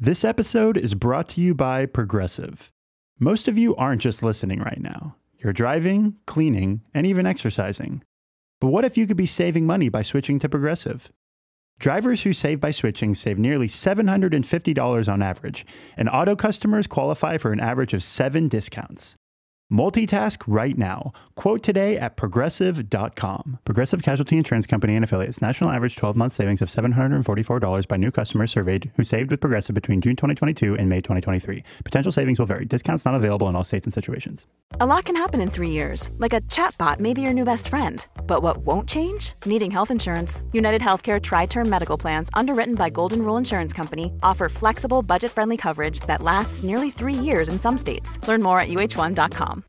This episode is brought to you by Progressive. Most of you aren't just listening right now. You're driving, cleaning, and even exercising. But what if you could be saving money by switching to Progressive? Drivers who save by switching save nearly $750 on average, and auto customers qualify for an average of 7 discounts. Multitask right now. Quote today at Progressive.com. Progressive Casualty Insurance Company and Affiliates. National average 12-month savings of $744 by new customers surveyed who saved with Progressive between June 2022 and May 2023. Potential savings will vary. Discounts not available in all states and situations. A lot can happen in 3 years. Like a chatbot may be your new best friend. But what won't change? Needing health insurance. United Healthcare Tri-Term Medical Plans, underwritten by Golden Rule Insurance Company, offer flexible, budget-friendly coverage that lasts nearly 3 years in some states. Learn more at uh1.com.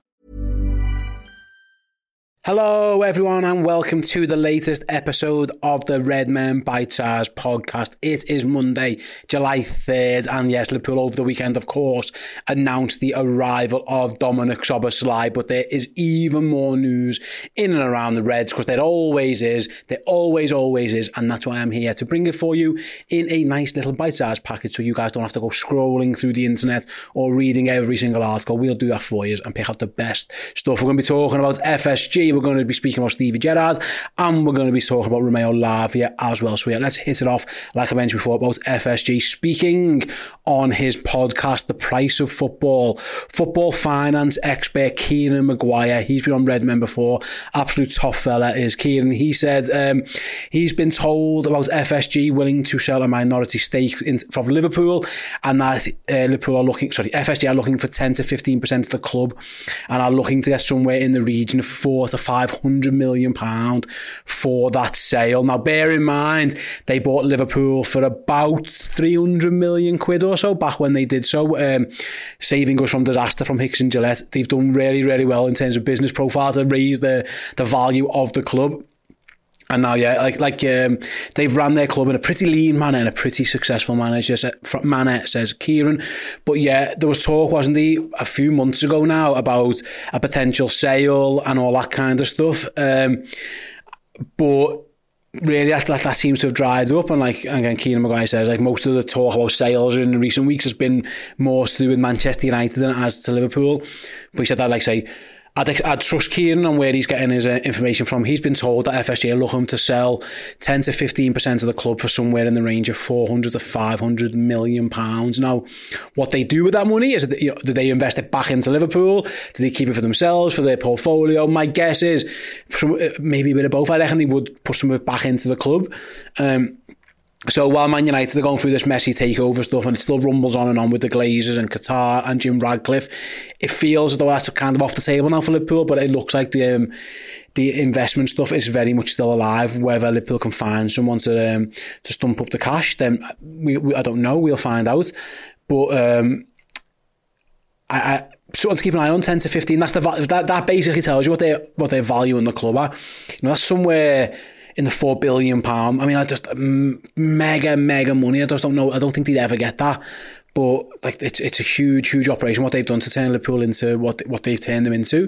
Hello everyone and welcome to the latest episode of the Redmen Bite Size podcast. It is Monday, July 3rd, and yes, Liverpool over the weekend of course announced the arrival of Dominic Szoboszlai, but there is even more news in and around the Reds because there always is, and that's why I'm here to bring it for you in a nice little bite size package so you guys don't have to go scrolling through the internet or reading every single article. We'll do that for you and pick out the best stuff. We're going to be talking about FSG, we're going to be speaking about Stevie Gerrard, and we're going to be talking about Romeo Lavia as well. So yeah, let's hit it off, like I mentioned before, about FSG. Speaking on his podcast, The Price of Football, football finance expert Kieran Maguire, he's been on Redmen before, absolute top fella is Kieran. He said he's been told about FSG willing to sell a minority stake from Liverpool, and that FSG are looking for 10 to 15% of the club and are looking to get somewhere in the region of £400 to £500 million for that sale. Now, bear in mind, they bought Liverpool for about 300 million quid or so back when they did so, saving us from disaster from Hicks and Gillette. They've done really, really well in terms of business profile to raise the value of the club. And now, yeah, they've ran their club in a pretty lean manner and a pretty successful manner, says Kieran. But yeah, there was talk, wasn't there, a few months ago now about a potential sale and all that kind of stuff. But really, that seems to have dried up. And like again, Kieran Maguire says, like most of the talk about sales in the recent weeks has been more to do with Manchester United than it has to Liverpool. But he said that, I'd trust Kieran on where he's getting his information from. He's been told that FSG are looking to sell 10 to 15% of the club for somewhere in the range of £400 to £500 million. Now, what they do with that money is, do they invest it back into Liverpool? Do they keep it for themselves, for their portfolio? My guess is maybe a bit of both. I reckon they would put some of it back into the club. So while Man United are going through this messy takeover stuff and it still rumbles on and on with the Glazers and Qatar and Jim Radcliffe, it feels as though that's kind of off the table now for Liverpool, but it looks like the investment stuff is very much still alive. Whether Liverpool can find someone to stump up the cash, then I don't know, we'll find out. But I something to keep an eye on, 10 to 15, that basically tells you what their value in the club are. That's somewhere in the £4 billion. I mean, I just mega money. I just don't know. I don't think they'd ever get that. But it's a huge operation what they've done to turn Liverpool into what they've turned them into.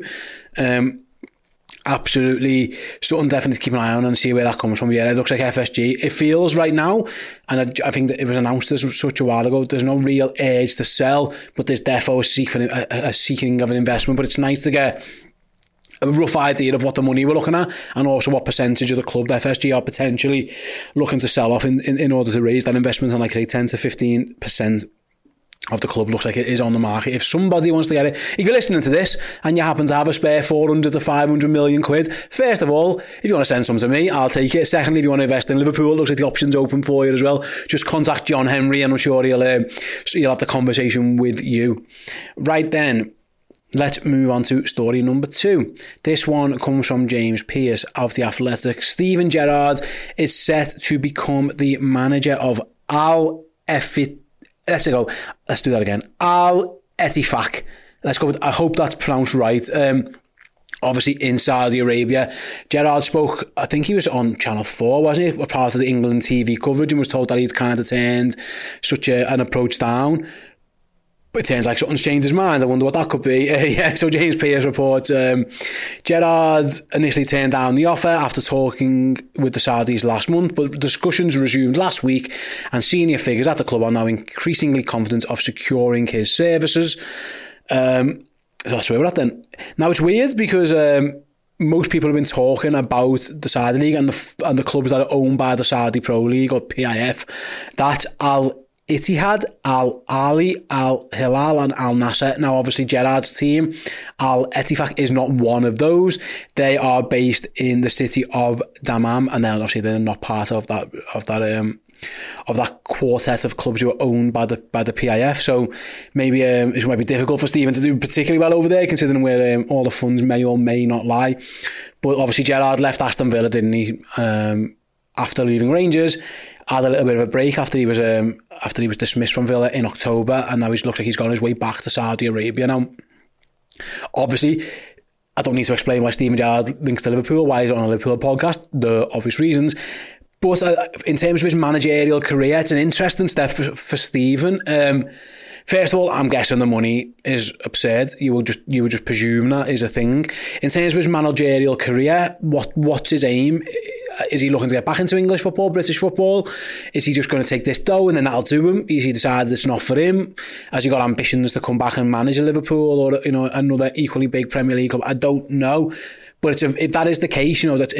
Absolutely something definitely to keep an eye on and see where that comes from. Yeah, it looks like FSG. It feels right now, and I think that it was announced this such a while ago, there's no real urge to sell, but there's definitely a seeking of an investment. But it's nice to get a rough idea of what the money we're looking at and also what percentage of the club the FSG are potentially looking to sell off in order to raise that investment. And like I say, 10 to 15% of the club looks like it is on the market. If somebody wants to get it, if you're listening to this and you happen to have a spare 400 to 500 million quid, first of all, if you want to send some to me, I'll take it. Secondly, if you want to invest in Liverpool, looks like the option's open for you as well. Just contact John Henry and I'm sure he'll have the conversation with you. Right then, let's move on to story number 2. This one comes from James Pearce of The Athletic. Steven Gerrard is set to become the manager of Al Ettifaq. Let's do that again. Al Ettifaq. Let's go with, I hope that's pronounced right. Obviously in Saudi Arabia. Gerrard spoke, I think he was on Channel 4, wasn't he? Part of the England TV coverage, and was told that he'd kind of turned such an approach down. But it turns like something's changed his mind. I wonder what that could be. So James Pearce reports Gerrard initially turned down the offer after talking with the Saudis last month, but discussions resumed last week and senior figures at the club are now increasingly confident of securing his services. So that's where we're at then. Now it's weird because most people have been talking about the Saudi League and the clubs that are owned by the Saudi Pro League or PIF, that Al-Ittihad, Al-Ali, Al-Hilal and Al-Nasser. Now obviously Gerrard's team, Al-Ettifaq, is not one of those. They are based in the city of Dammam, and then obviously they're not part of that quartet of clubs who are owned by the PIF. So maybe it might be difficult for Stephen to do particularly well over there, considering where all the funds may or may not lie. But obviously Gerrard left Aston Villa, didn't he? After leaving Rangers, had a little bit of a break after he was dismissed from Villa in October, and now he looks like he's gone his way back to Saudi Arabia now. Obviously, I don't need to explain why Steven Gerrard links to Liverpool, why he's on a Liverpool podcast, the obvious reasons. But in terms of his managerial career, it's an interesting step for Stephen. First of all, I'm guessing the money is absurd. You would just presume that is a thing. In terms of his managerial career, what's his aim? Is he looking to get back into English football, British football? Is he just going to take this dough and then that'll do him? Is he decided it's not for him? Has he got ambitions to come back and manage a Liverpool or another equally big Premier League club? I don't know. But if that is the case, that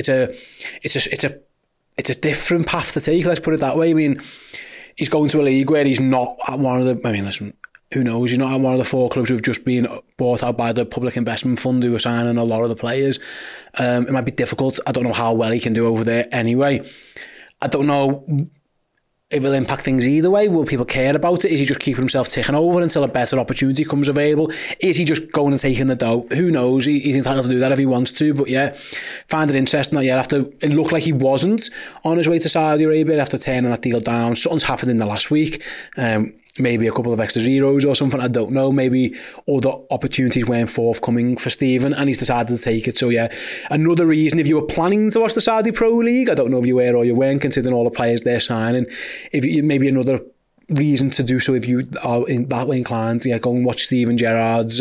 it's a different path to take. Let's put it that way. I mean, he's going to a league where he's not at one of the... I mean, listen, who knows? He's not at one of the 4 clubs who've just been bought out by the Public Investment Fund who are signing a lot of the players. It might be difficult. I don't know how well he can do over there anyway. I don't know if it'll impact things either way. Will people care about it? Is he just keeping himself ticking over until a better opportunity comes available? Is he just going and taking the dough? Who knows? He's entitled to do that if he wants to. But yeah, find it interesting that it looked like he wasn't on his way to Saudi Arabia after turning that deal down. Something's happened in the last week. Maybe a couple of extra zeros or something, I don't know. Maybe other opportunities weren't forthcoming for Stephen and he's decided to take it. So yeah, another reason, if you were planning to watch the Saudi Pro League, I don't know if you were or you weren't, considering all the players they're signing, maybe another reason to do so if you are that way inclined, go and watch Steven Gerrard's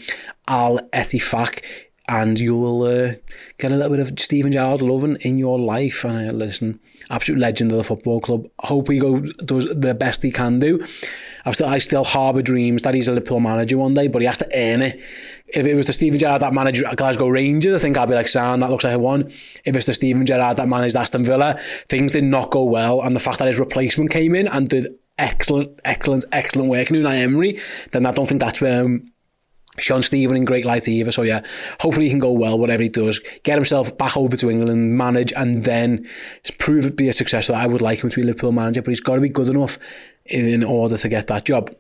Al-Ettifaq, and you will get a little bit of Steven Gerrard loving in your life. And listen, absolute legend of the football club. Hope he does the best he can do. I still harbour dreams that he's a Liverpool manager one day, but he has to earn it. If it was the Steven Gerrard that managed Glasgow Rangers, I think I'd be like, Sam, that looks like a one. If it's the Steven Gerrard that managed Aston Villa, things did not go well, and the fact that his replacement came in and did excellent work in Unai Emery, then I don't think that's Sean Stephen in great light either. So yeah, hopefully he can go well whatever he does, get himself back over to England, manage, and then prove it be a success. So I would like him to be Liverpool manager, but he's got to be good enough in order to get that job.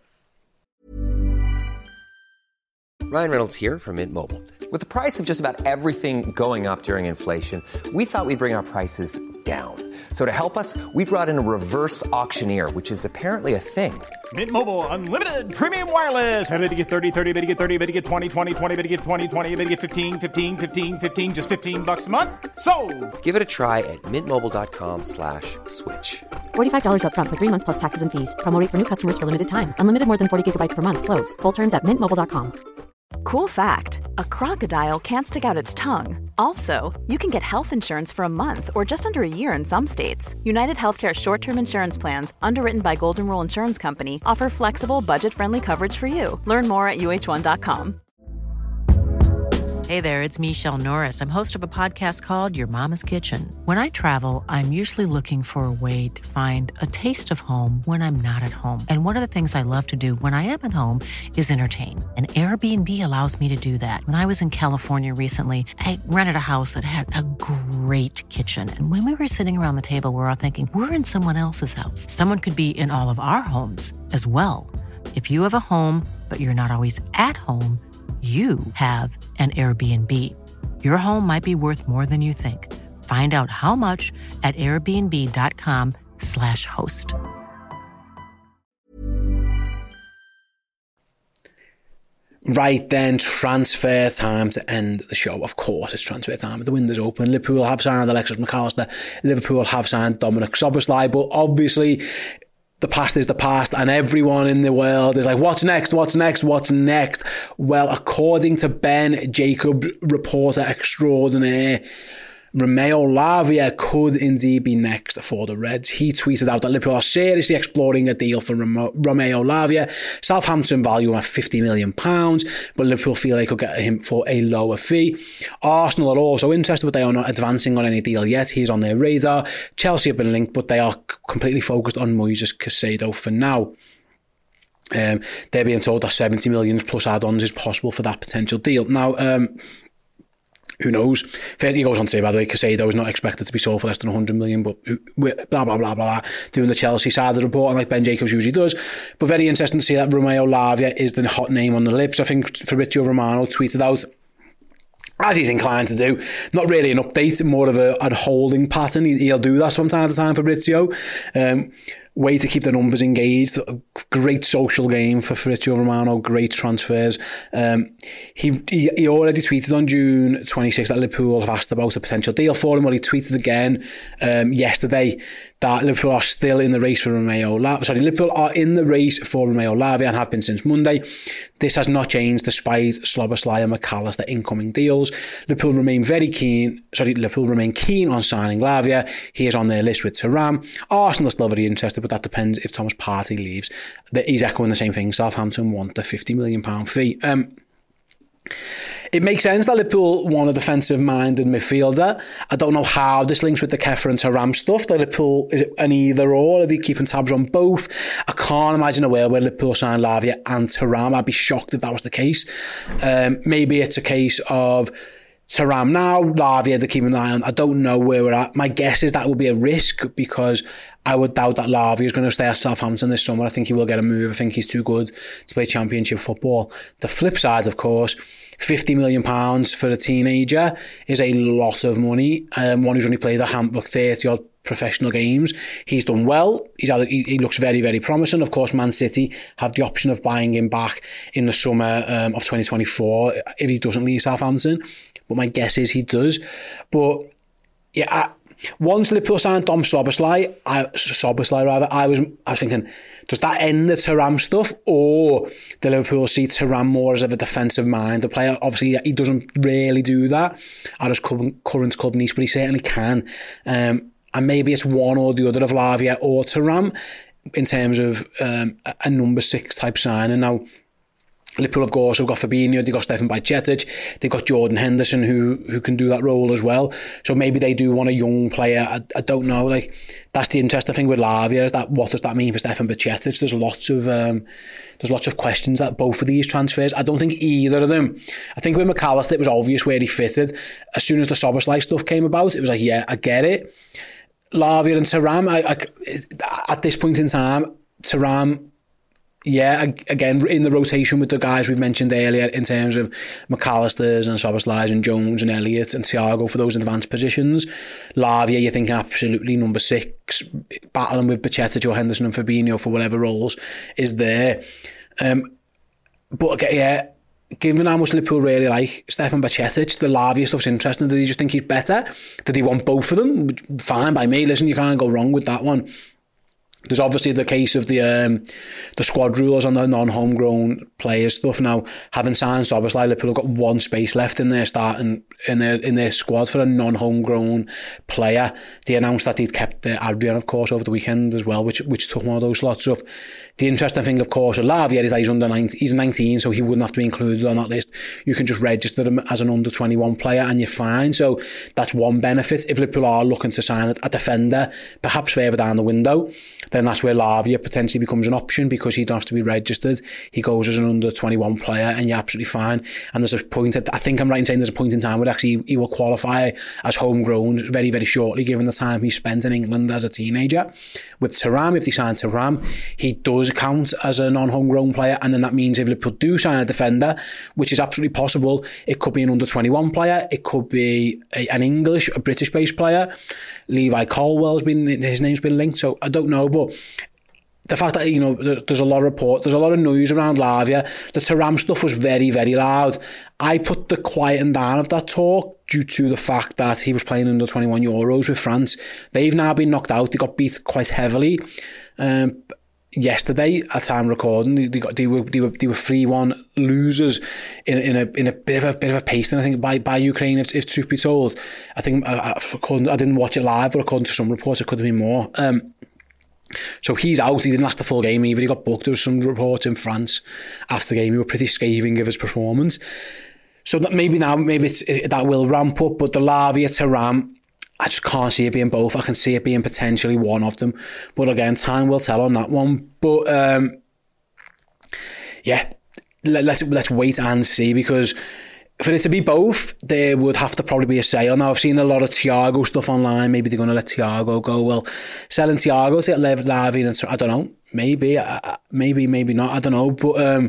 Ryan Reynolds here from Mint Mobile. With the price of just about everything going up during inflation, we thought we'd bring our prices down. So to help us, we brought in a reverse auctioneer, which is apparently a thing. Mint Mobile Unlimited Premium Wireless. How to get 30, 30, bit to get 30, bit to get 20, 20, 20, bit to get 20, 20, bit to get 15, 15, 15, 15, just $15 a month? Sold! Give it a try at mintmobile.com/switch. $45 up front for 3 months plus taxes and fees. Promo rate for new customers for limited time. Unlimited more than 40 gigabytes per month. Slows full terms at mintmobile.com. Cool fact, a crocodile can't stick out its tongue. Also, you can get health insurance for a month or just under a year in some states. United Healthcare short-term insurance plans, underwritten by Golden Rule Insurance Company, offer flexible, budget-friendly coverage for you. Learn more at uh1.com. Hey there, it's Michelle Norris. I'm host of a podcast called Your Mama's Kitchen. When I travel, I'm usually looking for a way to find a taste of home when I'm not at home. And one of the things I love to do when I am at home is entertain. And Airbnb allows me to do that. When I was in California recently, I rented a house that had a great kitchen. And when we were sitting around the table, we were all thinking, we're in someone else's house. Someone could be in all of our homes as well. If you have a home, but you're not always at home, you have an Airbnb. Your home might be worth more than you think. Find out how much at airbnb.com/host. Right then, transfer time to end the show. Of course, it's transfer time. The window's open. Liverpool have signed Alexis McAllister. Liverpool have signed Dominic Szoboszlai. But obviously, the past is the past, and everyone in the world is like, what's next? Well, according to Ben Jacobs, reporter extraordinaire, Romeo Lavia could indeed be next for the Reds. He tweeted out that Liverpool are seriously exploring a deal for Romeo Lavia. Southampton value him at £50 million, but Liverpool feel they could get him for a lower fee. Arsenal are also interested, but they are not advancing on any deal yet. He's on their radar. Chelsea have been linked, but they are completely focused on Moises Caicedo for now. They're being told that 70 million plus add-ons is possible for that potential deal. Now, who knows? He goes on to say, by the way, Caicedo is not expected to be sold for less than 100 million, but blah, blah, blah, blah, doing the Chelsea side of the report, like Ben Jacobs usually does. But very interesting to see that Romeo Lavia is the hot name on the lips. I think Fabrizio Romano tweeted out, as he's inclined to do, not really an update, more of a holding pattern. He'll do that from time to time, Fabrizio. Way to keep the numbers engaged. Great social game for Fabrizio Romano. Great transfers. He already tweeted on June 26th that Liverpool have asked about a potential deal for him. Well, he tweeted again yesterday that Liverpool are still in the race for Romeo Lavia. Liverpool are in the race for Romeo Lavia and have been since Monday. This has not changed despite Szoboszlai and McAllister incoming deals. Liverpool remain keen on signing Lavia. He is on their list with Thuram. Arsenal are still very interested, but that depends if Thomas Partey leaves. He's echoing the same thing. Southampton want the £50 million fee. It makes sense that Liverpool want a defensive-minded midfielder. I don't know how this links with the Kefa and Thuram stuff. That Liverpool, is it an either-or? Are they keeping tabs on both? I can't imagine a world where Liverpool sign Lavia and Thuram. I'd be shocked if that was the case. Maybe it's a case of Thuram now, Lavia they're keeping an eye on. I don't know where we're at. My guess is that will be a risk, because I would doubt that Lavia is going to stay at Southampton this summer. I think he will get a move. I think he's too good to play Championship football. The flip side, of course, £50 million for a teenager is a lot of money. One who's only played 30-odd professional games. He's done well. He looks very, very promising. Of course, Man City have the option of buying him back in the summer of 2024 if he doesn't leave Southampton. But my guess is he does. But yeah, once Liverpool signed Dom Szoboszlai, I was thinking, does that end the Thuram stuff, or do Liverpool see Thuram more as of a defensive minded player? Obviously, he doesn't really do that at his current club Nice, but he certainly can. And maybe it's one or the other of Lavia or Thuram in terms of a number 6 type signing. Now, Liverpool, of course, have got Fabinho, they've got Stefan Bajcetic, they've got Jordan Henderson who can do that role as well. So maybe they do want a young player. I don't know. Like, that's the interesting thing with Lavia, is that what does that mean for Stefan Bajcetic? There's lots of questions at both of these transfers. I don't think either of them. I think with McAllister, it was obvious where he fitted. As soon as the Szoboszlai stuff came about, it was like, yeah, I get it. Lavia and Thuram, at this point in time, Thuram, yeah, again, in the rotation with the guys we've mentioned earlier in terms of McAllister's and Szoboszlai's and Jones and Elliott and Thiago for those advanced positions. Lavia, you're thinking absolutely number 6, battling with Bajcetic or Henderson and Fabinho for whatever roles is there. But yeah, given how much Liverpool really like Stefan Bajcetic, the Lavia stuff's interesting. Did he just think he's better? Did he want both of them? Fine by me. Listen, you can't go wrong with that one. There's obviously the case of the squad rules on the non-homegrown players stuff. Now, having signed Szoboszlai, Liverpool have got one space left in their starting in their squad for a non-homegrown player. They announced that they'd kept Adrian, of course, over the weekend as well, which took one of those slots up. The interesting thing, of course, with Lavia is that he's 19, so he wouldn't have to be included on that list. You can just register him as an under-21 player and you're fine. So that's one benefit. If Liverpool are looking to sign a defender, perhaps further down the window, then that's where Lavia potentially becomes an option, because he don't have to be registered. He goes as an under-21 player and you're absolutely fine. And there's a point, I think I'm right in saying there's a point in time where actually he will qualify as homegrown very, very shortly, given the time he spent in England as a teenager. With Thuram, if they sign Thuram, he does count as a non-homegrown player, and then that means if Liverpool do sign a defender, which is absolutely possible, it could be an under-21 player, it could be a British-based player. Levi Colwell's his name's been linked, so I don't know, but the fact that, there's a lot of noise around Lavia. The Thuram stuff was very, very loud. I put the quieting down of that talk due to the fact that he was playing under 21 Euros with France. They've now been knocked out. They got beat quite heavily. yesterday at time recording. They were 3-1 losers in a bit of a pasting, I think, by Ukraine. If truth be told, I think I didn't watch it live, but according to some reports, it could have been more. So he's out. He didn't last the full game either. He got booked. There was some reports in France after the game. He were pretty scathing of his performance. So that maybe that will ramp up. But the Lavia Thuram, I just can't see it being both. I can see it being potentially one of them. But again, time will tell on that one. But let's wait and see, because for it to be both, there would have to probably be a sale. Now, I've seen a lot of Thiago stuff online. Maybe they're going to let Thiago go. Well, selling Thiago to get Lavia, and I don't know. Maybe not. I don't know. But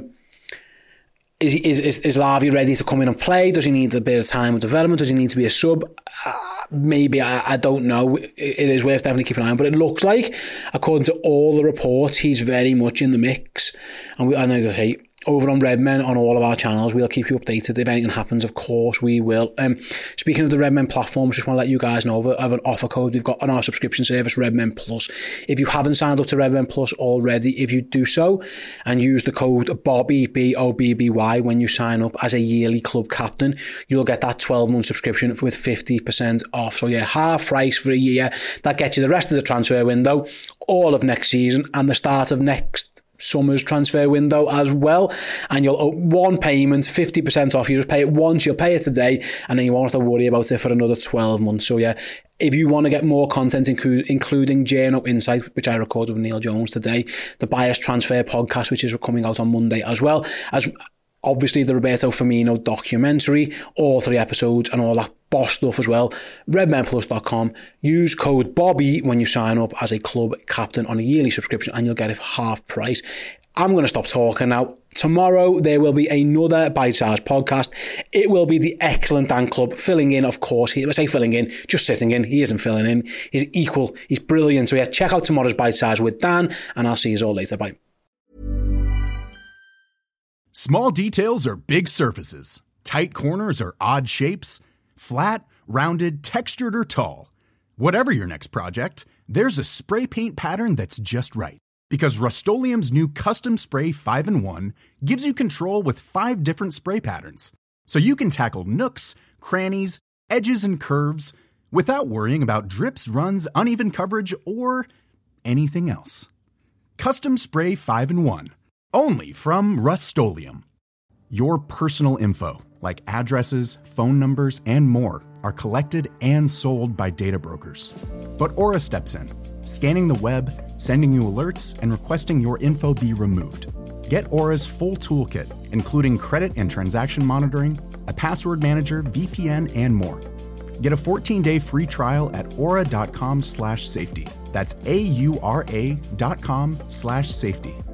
is Lavia ready to come in and play? Does he need a bit of time of development? Does he need to be a sub? Maybe, I don't know. It is worth definitely keeping an eye on. But it looks like, according to all the reports, he's very much in the mix. And I know to say, over on Redmen, on all of our channels, we'll keep you updated. If anything happens, of course, we will. Speaking of the Redmen platform, just want to let you guys know of an offer code we've got on our subscription service, Redmen Plus. If you haven't signed up to Redmen Plus already, if you do so and use the code Bobby, BOBBY, when you sign up as a yearly club captain, you'll get that 12-month subscription with 50% off. So yeah, half price for a year. That gets you the rest of the transfer window, all of next season, and the start of next summer's transfer window as well. And you'll owe one payment, 50% off. You just pay it once, you'll pay it today, and then you won't have to worry about it for another 12 months. So yeah, if you want to get more content, including Journo Insight, which I recorded with Neil Jones today, the Bias Transfer podcast, which is coming out on Monday, as well as obviously the Roberto Firmino documentary, all 3 episodes and all that boss stuff as well, redmenplus.com. Use code Bobby when you sign up as a club captain on a yearly subscription, and you'll get it for half price. I'm going to stop talking now. Tomorrow there will be another Bite Size podcast. It will be the excellent Dan Club filling in, of course. I say filling in, just sitting in. He isn't filling in. He's equal. He's brilliant. So yeah, check out tomorrow's Bite Size with Dan, and I'll see you all later. Bye. Small details are big surfaces. Tight corners are odd shapes. Flat, rounded, textured, or tall. Whatever your next project, there's a spray paint pattern that's just right. Because Rust-Oleum's new Custom Spray 5-in-1 gives you control with 5 different spray patterns. So you can tackle nooks, crannies, edges, and curves without worrying about drips, runs, uneven coverage, or anything else. Custom Spray 5-in-1. Only from Rust-Oleum. Your personal info, like addresses, phone numbers, and more, are collected and sold by data brokers. But Aura steps in, scanning the web, sending you alerts, and requesting your info be removed. Get Aura's full toolkit, including credit and transaction monitoring, a password manager, VPN, and more. Get a 14-day free trial at aura.com/safety. That's AURA.com/safety.